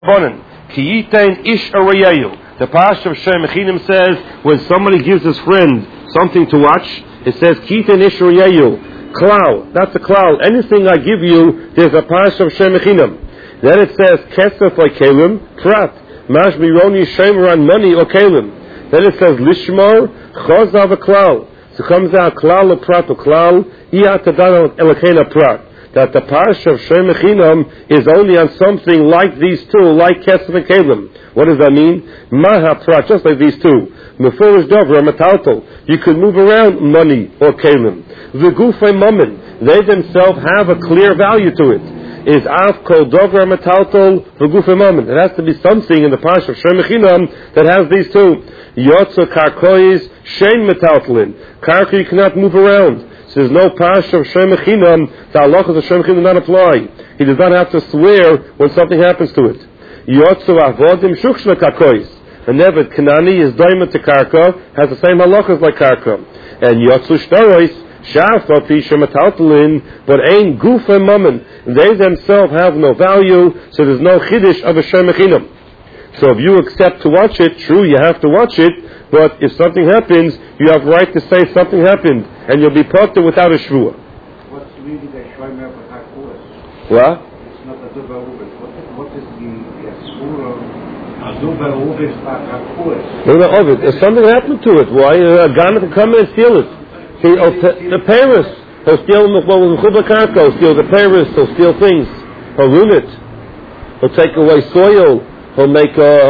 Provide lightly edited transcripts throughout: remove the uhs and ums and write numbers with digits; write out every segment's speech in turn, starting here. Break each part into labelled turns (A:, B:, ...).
A: The Pasha of Shem Mechinim says when somebody gives his friend something to watch, it says Kitain Ish Reyayu. Klal, that's a klal. Anything I give you, there's a Pasha of Shem Mechinim. Then it says Kesef like Kalim, Prat, Mash Mironi Shemeran money or Kalim. Then it says Lishmar, Chozav a klal. So it comes out Klal or Prat or Klal, Iatadan Elakena Prat. That the Parsha of Shem Mechinam is only on something like these two, like Kesef and Kalim. What does that mean? Maha Prat, just like these two. Mefurish Dover, Matalto. You could move around money or Kalim. The Gufay Mammon, they themselves have a clear value to it. Is Av Kol Dover Matalto the Gufay Mammon. It has to be something in the Parsha of Shem Mechinam that has these two. Yotza Karkois, Shein Metaltlin. Karko you cannot move around. There's no Pasha of Shem Mechinam, the halachas of Shem Mechinam do not apply. He does not have to swear when something happens to it. Yotzu avodim shukshna kakois. A nevet Kanani is daima to karka, has the same halachas like karka. And Yotzu shtarois, shafa pisha metaltalin, but ain guf and mammon. They themselves have no value, so there's no chiddush of a Shem Mechinam. So if you accept to watch it, true, you have to watch it, but if something happens, you have right to say something happened, and you'll be potter without a shvua.
B: What's really the shomer of HaKodesh?
A: What?
B: It's not a duba uvis. What is the shvura? A duba uvis HaKodesh.
A: No, Ovid. If something happened to it, why? A Ghana can come in and steal it. The Paris. He'll steal the Karko, he'll steal the Paris, he'll steal things. He'll ruin it. He'll take away soil. He'll make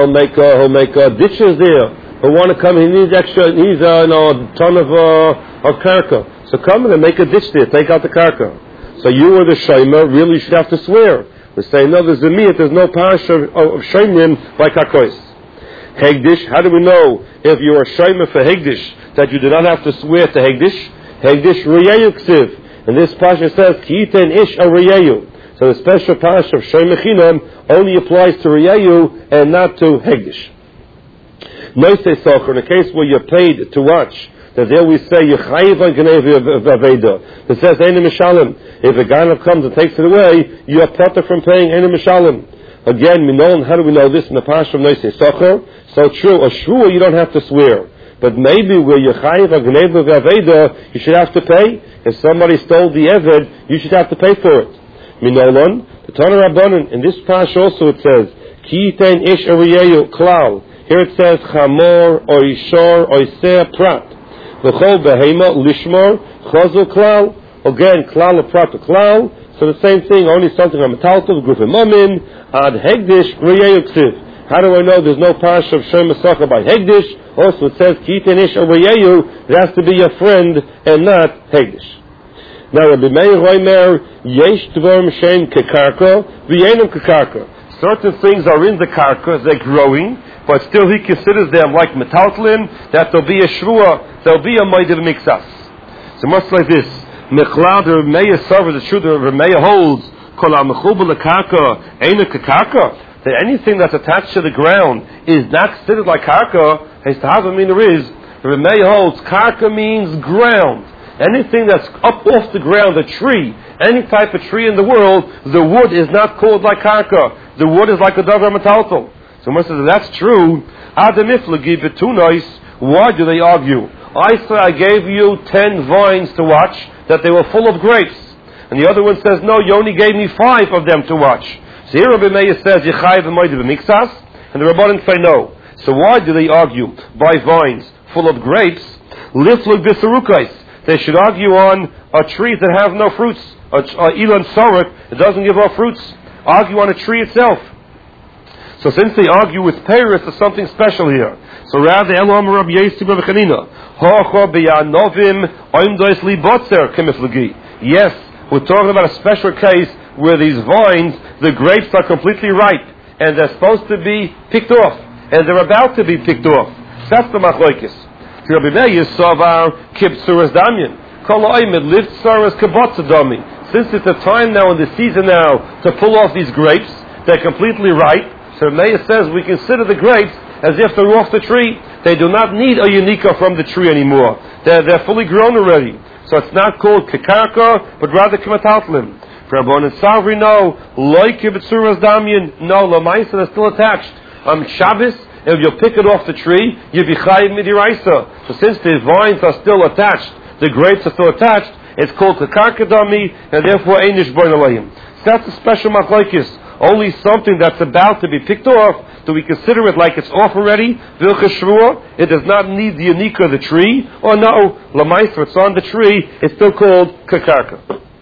A: ditches there. He'll want to come. He needs extra. He needs a ton of karka. So come in and make a ditch there. Take out the karka. So you or the shomer really should have to swear. We say no. There's a miyat. There's no parsha of shomer like hakois. Hegdish. How do we know if you are shomer for hegdish that you do not have to swear to hegdish? Hegdish reyayu ksiv. And this parsha says kiiten ish a reyayu. So the special parsha of Shem Mechinam only applies to Reyayu and not to Hegdish. Noisei Socher, in a case where you're paid to watch, that there we say, Yechayiv on Genevi Aveda. It says, Eina Mishalim. If a Ganav comes and takes it away, you are potter from paying Eina Mishalim. Again, how do we know this in the parsha of Noisei Socher? So true, a shvua you don't have to swear. But maybe where Yechayiv on Genevi Aveda, you should have to pay. If somebody stole the Eved, you should have to pay for it. Minolon, the Tana Rabbanan, in this pash also it says, Kitain ish ariyeyu klal. Here it says, Chamor, Oishor, Oiseh, Prat. V'chol behema, Lishmor, Chozo klal. Again, klal, Prat, klal. So the same thing, only something on Metaltov, Gufim Mamin, Ad Hegdish, Ariyeyu ksiv. How do I know there's no pash of Shem Masachah by Hegdish? Also it says, Kitain ish ariyeyu, it has to be your friend and not Hegdish. Now, Rabbi Meir Roimer, Yesh Dvorm Shem Kekarka, V'yenim Kekarka. Certain things are in the karka, they're growing, but still he considers them like metaltlin, that there'll be a shvua, there'll be a maidiv mixas. So much like this, Mechlad Rabbi Meir serves the truth that Rabbi Meir holds, Kol HaMechubel Lekarka, Eina Kekarka, that anything that's attached to the ground is not considered like karka. His Tahava Mina is, Rabbi Meir holds, karka means ground. Anything that's up off the ground, a tree, any type of tree in the world, the wood is not called like karka. The wood is like a davar metaltal. So most of that's true. Adamiflagi betunois. Why do they argue? I say I gave you 10 vines to watch that they were full of grapes, and the other one says no, you only gave me 5 of them to watch. So here Rabbi Meir says Yechayiv v'moidiv b'mixas, and the Rabbanim say no. So why do they argue by vines full of grapes? Liflug b'serukais. They should argue on a tree that have no fruits. Ilan Sorek, it doesn't give off fruits. Argue on a tree itself. So since they argue with Paris, there's something special here. So rather, Elohim Rabbi Yossi Bar Chanina, Hocho beyanovim oimdois li botzer kemiflagi. Yes, we're talking about a special case where these vines, the grapes are completely ripe, and they're supposed to be picked off, and they're about to be picked off. That's the machlokes. Rabbi Meir Savar Kibsuras Damyan. Kol Oimid lived Saras Kabotzadami. Since it's a time now in the season now to pull off these grapes, they're completely ripe. So Rabbi Meir says we consider the grapes as if they're off the tree. They do not need a unika from the tree anymore. They're fully grown already. So it's not called Kekarka, but rather Kematatlim. For Rabbanan Savri, no. Like B'tzuras Damyan, no. Lamaisa is still attached. Shabbos, if you pick it off the tree, you'll be chayiv midiraisa. So since the vines are still attached, the grapes are still attached, it's called Kakarka Dami, and therefore Einish Boin Alayim. So that's a special machlokes. Only something that's about to be picked off, do we consider it like it's off already? Vilcha Shruah, it does not need the unika of the tree, or no, Lamaisa, it's on the tree, it's still called Kakarka.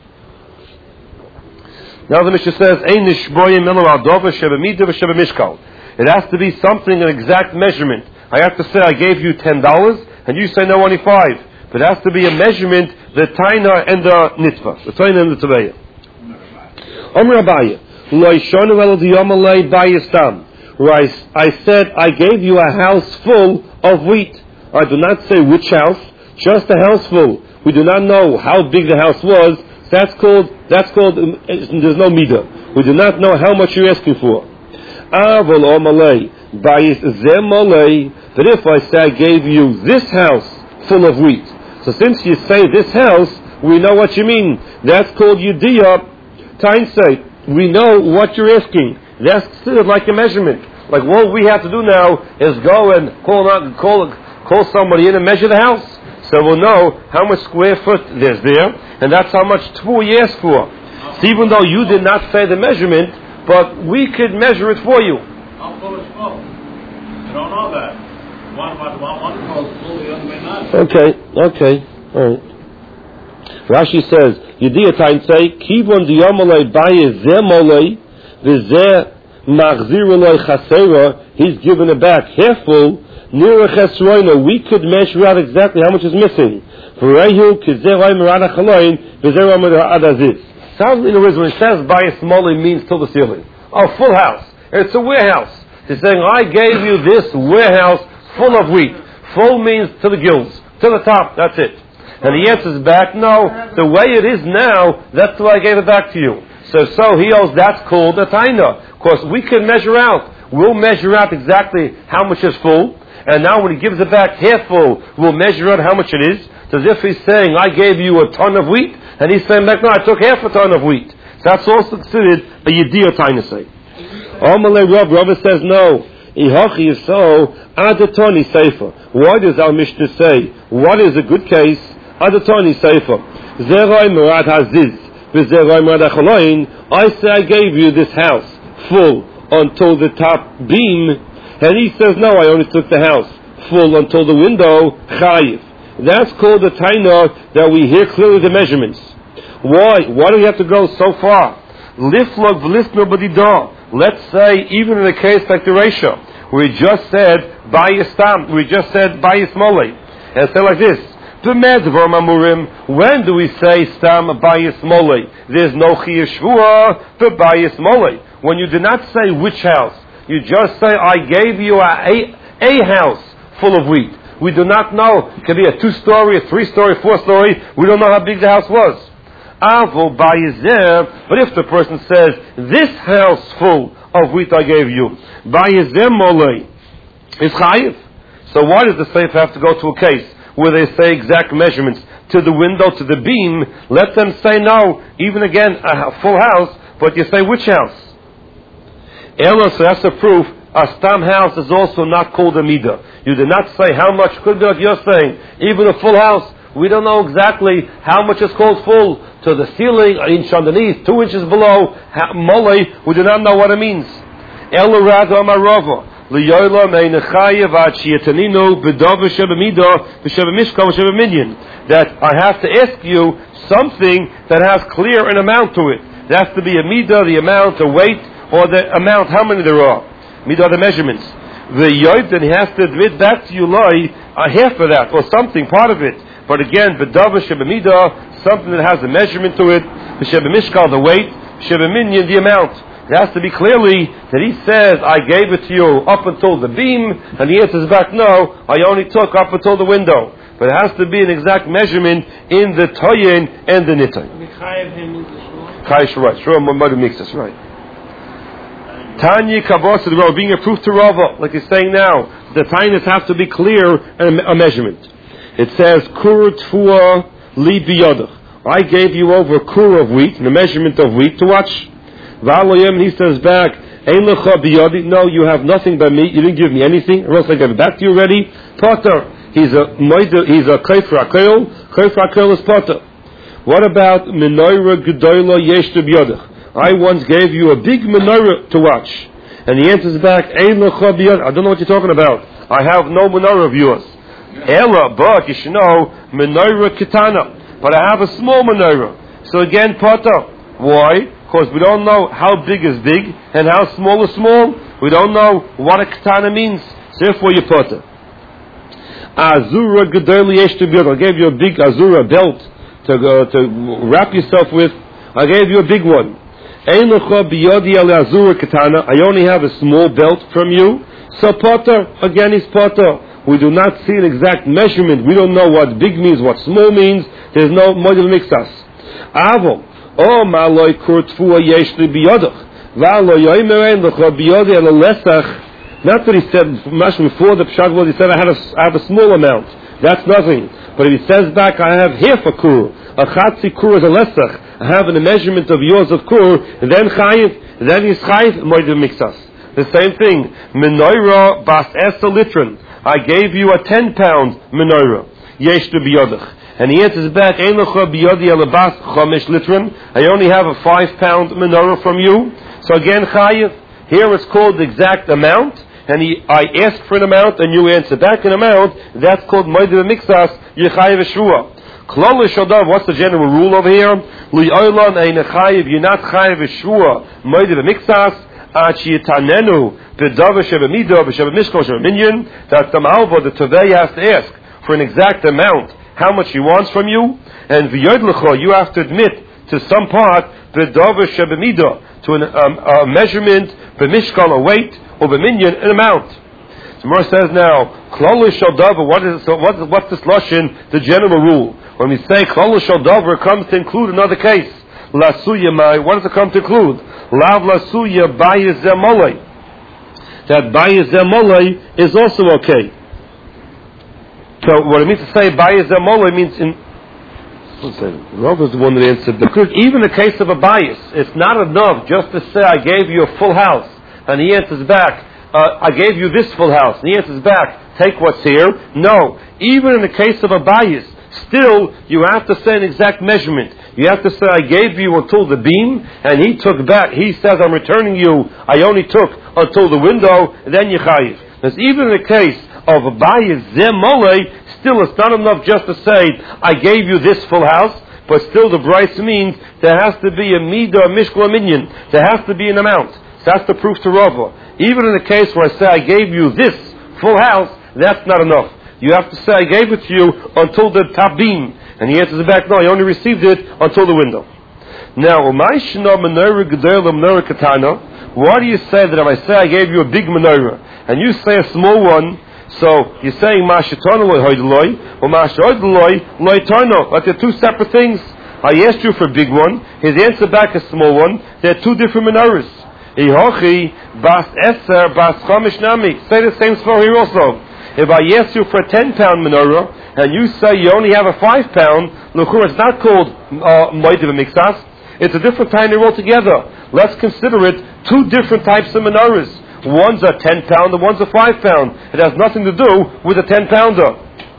A: Now the Mishnah says, Einish Boyim Elo Adova Sheba Midah Sheba Mishkal. It has to be something, an exact measurement. I have to say I gave you $10, and you say no, only 5. But it has to be a measurement, the taina and the nitva, the taina and the taveya. Omer Abaye, Lo Yishonu El Diyomalei Bayistam. Where I said I gave you a house full of wheat. I do not say which house, just a house full. We do not know how big the house was. That's called. There's no midah. We do not know how much you're asking for. But if I say I gave you this house full of wheat, so since you say this house, we know what you mean. That's called Yediyah Tainsay. We know what you're asking. That's considered like a measurement. Like what we have to do now is go and call somebody in and measure the house. So we'll know how much square foot there's there, and that's how much tfu you asked for. So even though you did not say the measurement, but we could measure it for you.
C: How full is full? You don't know that. One calls full, the other may not.
A: Okay, all right. Rashi says, Yediyah Tainsay, Kivon Diyamalei Baye Zemolei, V'zeh Machzir Eloi Chasera, he's given it back half full. Nira Chesroina, we could measure out exactly how much is missing. V'rehu Kizeroi Merada Chaloin, V'zeroi Merada Aziz. Sounds in the words when it says Baye Smolei means till the ceiling. Oh, full house. It's a warehouse. He's saying, I gave you this warehouse full of wheat. Full means to the gills, to the top, that's it. And he answers back, no, the way it is now, that's why I gave it back to you. So he owes, that's called a taina. Of course, we can measure out. We'll measure out exactly how much is full. And now when he gives it back half full, we'll measure out how much it is. So as if he's saying, I gave you a ton of wheat. And he's saying back, no, I took half a ton of wheat. So that's also considered a Yediyah tainasei. Amalei Rav says no. Ihachi is so, Adatoni Sefer. Why does our Mishnah say, what is a good case? Adatoni Sefer. Zeroi Murad Haziz. V'zeroi Murad Achaloin. I say I gave you this house full until the top beam. And he says, no, I only took the house full until the window. Chayiv. That's called the taina that we hear clearly the measurements. Why? Why do we have to go so far? Liflog v'lisno b'didah. Let's say, even in a case like the Reisha, we just said Bayistam, we just said Bayismolei, and say like this: B'medvar mamurim. When do we say Stam Bayismolei? There's no chiyuv shvua for Bayismolei. When you do not say which house, you just say I gave you a house full of wheat. We do not know. It could be a 2-story, a 3-story, 4-story. We don't know how big the house was. But if the person says, this house full of wheat I gave you, Bayezem Molei, is chayiv. So why does the Sefer have to go to a case where they say exact measurements to the window, to the beam? Let them say no, even again, a full house, but you say which house? Ella, so that's a proof. A stam house is also not called a midah. You did not say how much could be like you're saying. Even a full house, we don't know exactly how much is called full. To the ceiling, an inch underneath, 2 inches below, molei, we do not know what it means. That I have to ask you something that has clear an amount to it. There has to be a midah, the amount, the weight, or the amount, how many there are. Midah, the measurements. The yoid, then he has to admit back to you, half of that, or something, part of it. But again, b'dava sheb'midah, something that has a measurement to it, b'sheb'mishkal, the weight, b'sheb'minyan, the amount. It has to be clearly that he says, I gave it to you up until the beam, and he answers back, no, I only took up until the window. But it has to be an exact measurement in the toyin and the nitoyin. Chayiv, right. Shua Mamadu makes this, right. Tanya Kavos, the being a proof to Rava, like he's saying now, the tainas have to be clear and a measurement. It says, Kur Tfua Li Biyodach. I gave you over a kur of wheat, the measurement of wheat, to watch. He says back, no, you have nothing by me, you didn't give me anything, or else I gave it back to you already. Potter, he's a kayfer akel is potter. What about menorah gedola yesh b'yodach? I once gave you a big menorah to watch. And he answers back, I don't know what you're talking about. I have no menorah of yours. Ella, but you should know, menorah kitana. But I have a small menorah. So again, potter. Why? Because we don't know how big is big and how small is small. We don't know what a katana means. So therefore you potter. Azura gedola yesh b'yodach. I gave you a big azura belt to wrap yourself with. I gave you a big one. I only have a small belt from you. So potter, again is potter. We do not see an exact measurement. We don't know what big means, what small means. There's no model mixas. Avo, oh maloi kurtfua yeshli biyodach. Valo yoimerein lecha biyodi el lesach. Not that he said much before the pshag, he said I have a small amount. That's nothing. But if he says back, I have half a kur. A chatzi kur is a lesach. I have a measurement of yours of kur, then chayiv, then he's chayiv, moedim mixas. The same thing. Menorah bas esa litron. I gave you a 10-pound menorah. Yesh tu biyodach. And he answers back, Ein lecha biyodi el bas chomesh litron. I only have a 5-pound menorah from you. So again, chayiv. Here it's called the exact amount. And I ask for an amount, and you answer back an amount. That's called moedim mixas. Yechayiv shvua. What's the general rule over here? You're not chayiv v'shvua moedim v'mixas ad sheyitanenu b'davar shebemidah b'shebemishkol shebeminyan. That the malva, the tovei, has to ask for an exact amount, how much he wants from you, and v'yodlecha, you have to admit to some part b'davar shebemidah, to a measurement, b'mishkol, a weight, or b'minyan, an amount. The Gemara says now, klal shel davar. What's this lashon? The general rule. When we say klal shel davar, it comes to include another case. Lasuya mai. What does it come to include? Lav lasuya bayizeh molei. That bayizeh molei is also okay. So what it means to say bayizeh molei means in. Rav was the one that answered. Because even in the case of a bias, it's not enough just to say I gave you a full house, and he answers back, I gave you this full house. And he answers back, take what's here. No. Even in the case of a bias, still you have to say an exact measurement. You have to say, I gave you until the beam, and he took back. He says, I'm returning you. I only took until the window, and then you chayiv. Because even in the case of a bias, zemolei, still it's not enough just to say, I gave you this full house, but still the price means there has to be a midah, mishkol, minyan. There has to be an amount. So that's the proof to Rava. Even in the case where I say I gave you this full house, that's not enough. You have to say I gave it to you until the top beam. And he answers back, no, I only received it until the window. Now, why do you say that if I say I gave you a big menorah, and you say a small one, so you're saying ma'ashetano loy hoydaloi, or ma'ashetano loy tarno, but they're two separate things. I asked you for a big one, his answer back a small one, they're two different menorahs. Ihochi bas eser bas chamish nami. Say the same story here also. If I ask you for a 10-pound menorah and you say you only have a 5-pound, l'chur, it's not called moedim v'mixas. It's a different time altogether. Let's consider it two different types of menorahs. One's a 10-pound and one's a 5-pound. It has nothing to do with a 10-pounder.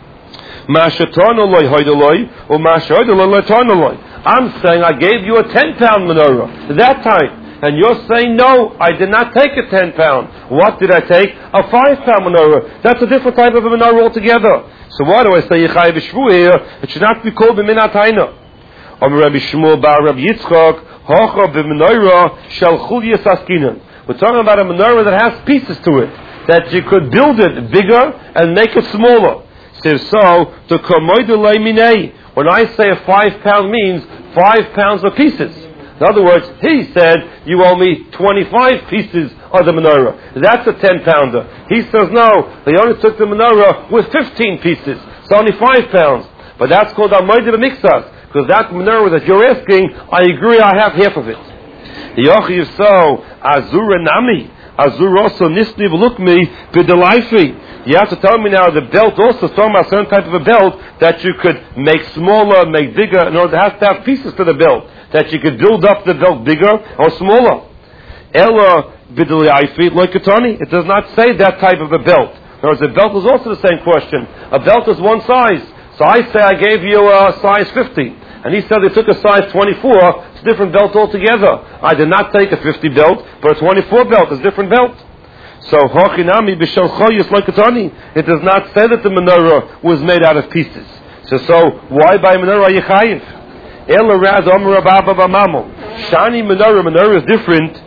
A: I'm saying I gave you a 10-pound menorah that time. And you're saying, no, I did not take a 10-pound. What did I take? A 5-pound menorah. That's a different type of a menorah altogether. So why do I say Yechai V'Shvu here? It should not be called B'minat Haina. Rabbi Shmuel bar Rabbi Yitzchak, Hocha B'menorah Shel Chulyas Askinan. We're talking about a menorah that has pieces to it, that you could build it bigger and make it smaller. So, to Kamoidulay Minei, when I say a 5-pound means 5 pounds of pieces. In other words, he said, you owe me 25 pieces of the menorah. That's a 10-pounder. He says, no, they only took the menorah with 15 pieces. It's only 5 pounds. But that's called Amoidim Mixas, because that menorah that you're asking, I agree, I have half of it. Yochiv so, Azura Nami, Azura also Nisni V'Lukmi B'Delaifi. You have to tell me now the belt also is talking about a certain type of a belt that you could make smaller, make bigger, in order to have pieces to the belt, that you could build up the belt bigger or smaller. Ella bidli ayfi loikatani. It does not say that type of a belt. Whereas a belt is also the same question. A belt is one size. So I say I gave you a size 50. And he said they took a size 24. It's a different belt altogether. I did not take a 50 belt, but a 24 belt is a different belt. So, it does not say that the menorah was made out of pieces. So why by menorah Yechayiv? Shani menorah is different.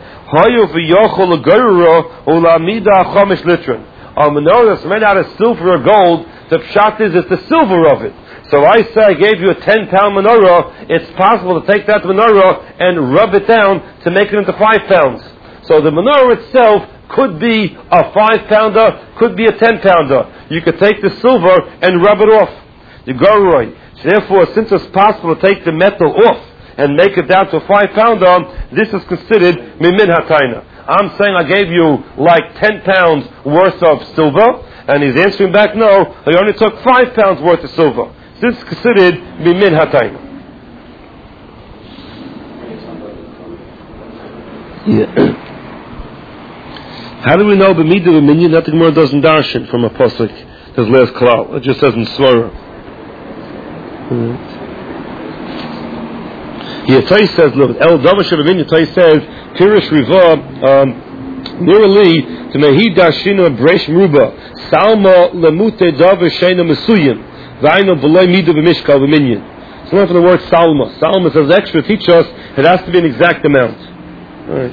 A: A menorah that's made out of silver or gold, the pshat is it's the silver of it. So I say I gave you a 10-pound menorah, it's possible to take that menorah and rub it down to make it into 5 pounds. So the menorah itself could be a 5-pounder, could be a 10-pounder. You could take the silver and rub it off. The goroi. So therefore, since it's possible to take the metal off and make it down to a 5-pounder, this is considered mimin hataina. I'm saying I gave you like 10 pounds worth of silver, and he's answering back, no, I only took 5 pounds worth of silver. This is considered mimin hataina. Yeah. How do we know b'midah v'minyan? That the Gemara doesn't darshan from a pasuk. There's last klal. It just says in Svara. Here Tay says, look, El Davash v'minyan. Tay says, Pirish Riva, Nirali to Mehi Dashina Breish Meruba Salma Lemute Davash Sheina Mesuyim Vaino V'loi Midah v'mishkal v'minyan. So not for the word Salma. Salma says extra. Teach us it has to be an exact amount. All right.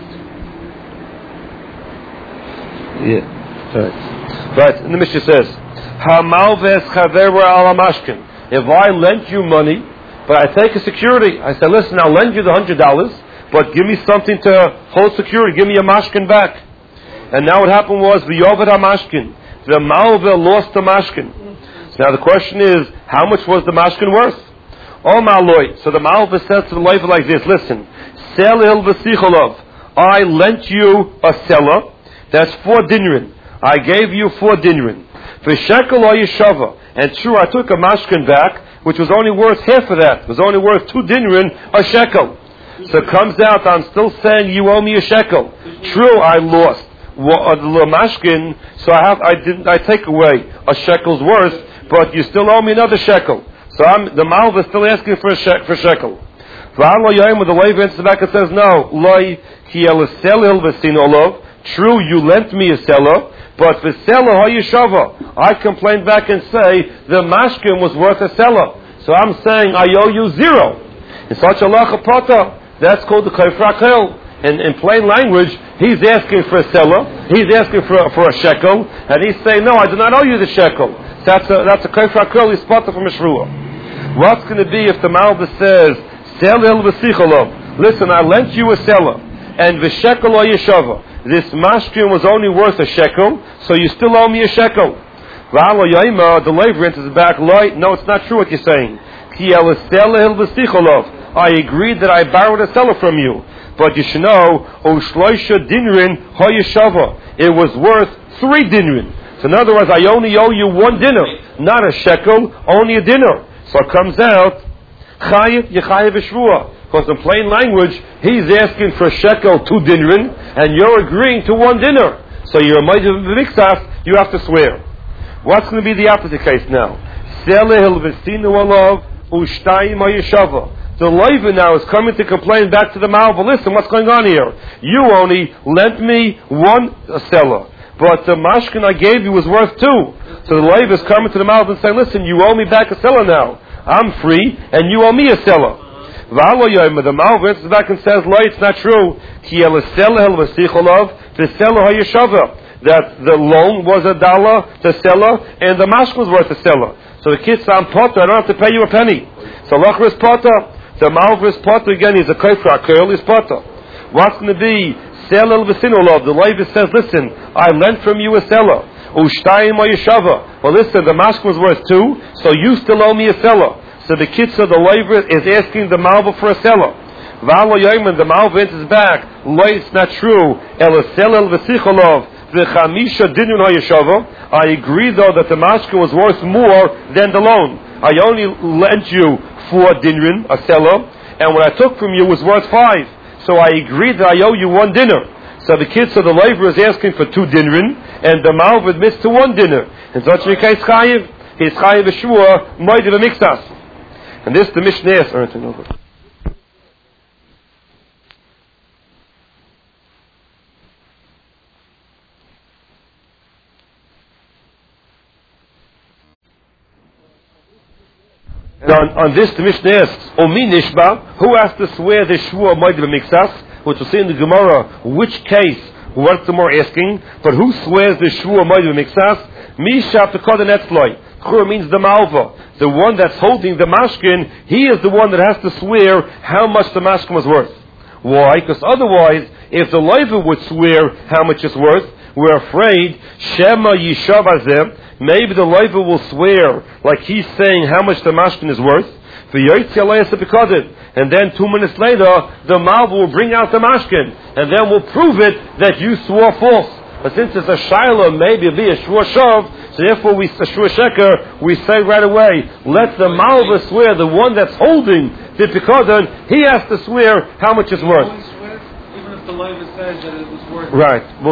A: Yeah. Right. And the Mishnah says, Hamalves Chavera Al Mashkin. If I lent you money, but I take a security, I say, listen, I'll lend you the $100, but give me something to hold security. Give me a mashkin back. And now what happened was, V'yovad HaMashkin. The Malva lost the mashkin. So now the question is, how much was the mashkin worth? Oh, Maloi. So the Malva says to the Leiva like this, listen, Sel il v'sicholov. I lent you a seller. That's 4 dinrin. I gave you 4 dinrin. For shekel or yeshava. And true, I took a mashkin back, which was only worth half of that. It was only worth 2 dinrin, a shekel. So it comes out, I'm still saying you owe me a shekel. True, I lost the mashkin, so I take away a shekel's worth, but you still owe me another shekel. So the Malva is still asking for shekel. The Levi answers back and says, no, loy ki el true, you lent me a seller, but the seller hayeshava. I complained back and say the mashkin was worth a seller. So I'm saying I owe you 0. In such a lacha pata, that's called the kayfrakel. In plain language, he's asking for a seller, he's asking for a shekel, and he's saying, no, I do not owe you the shekel. That's a kayfrakel, he's pata from a shruah. What's going to be if the Malva says, sell el v'sicholov, listen, I lent you a seller, and the shekel or yeshava. This mashkin was only worth a shekel, so you still owe me a shekel. The Levi answers back, no, it's not true what you're saying. I agreed that I borrowed a seller from you, but you should know, it was worth 3 dinrin. So in other words, I only owe you 1 dinar, not a shekel, only a dinar. So it comes out, chayiv yechayiv v'shvuah. Because in plain language, he's asking for a shekel 2 dinrin, and you're agreeing to 1 dinar. So you're a ma'ajiv v'miksas, you have to swear. What's going to be the opposite case now? The Levi now is coming to complain back to the Malva. Listen, what's going on here? You only lent me 1 seller, but the mashkin I gave you was worth 2. So the Levi is coming to the Malva and saying, listen, you owe me back a seller now. I'm free, and you owe me a seller. The Malva answers back and says, it's not true. That the loan was $1 to seller, and the mashkin was worth a seller. So the kids say, I'm potter, I don't have to pay you a penny. So Lachra is potter. The Malva is potter again, he's a kofra, curl is potter. What's going to be? Sell el v'sinolov. The Levi says, listen, I lent from you a seller. Ushtayim yeshava. Well listen, the mashkin was worth 2, so you still owe me a seller. So the kitzah, the Levi is asking the Malva for a seller. The Malva answers back, it's not true. El sell el v'sicholov. v'chamisha dinun hayashava. I agree though that the mashkin was worth more than the loan. I only lent you 4 dinrin, a seller, and what I took from you was worth 5. So I agreed that I owe you 1 dinner. So the the laborer is asking for 2 dinrin, and the malva admits to 1 dinner. And such a case chayiv, he's chayiv v'shua moed v'mixas. And this the Mishnah asks. On this, the Mishnah asks, Omi Nishba, who has to swear the Shua Moed B'Mixas, which will say in the Gemara, which case, what's the more asking, but who swears the Shua Moed B'Mixas? Misha Pekod Netzloi. Chur means the Malva. The one that's holding the mashkin, he is the one that has to swear how much the mashkin was worth. Why? Because otherwise, if the loiver would swear how much it's worth, we're afraid, Shema Yishav Azeh, maybe the loiver will swear like he's saying how much the mashkin is worth. And then 2 minutes later, the malva will bring out the mashkin, and then we'll prove it that you swore false. But since it's a shiloh, maybe it'll be a shvur shav, so therefore we shvur sheker, we say right away, let the malva swear, the one that's holding the pikodan, he has to swear how much it's worth.
C: Even if the loiver says that it was worth.
A: Right.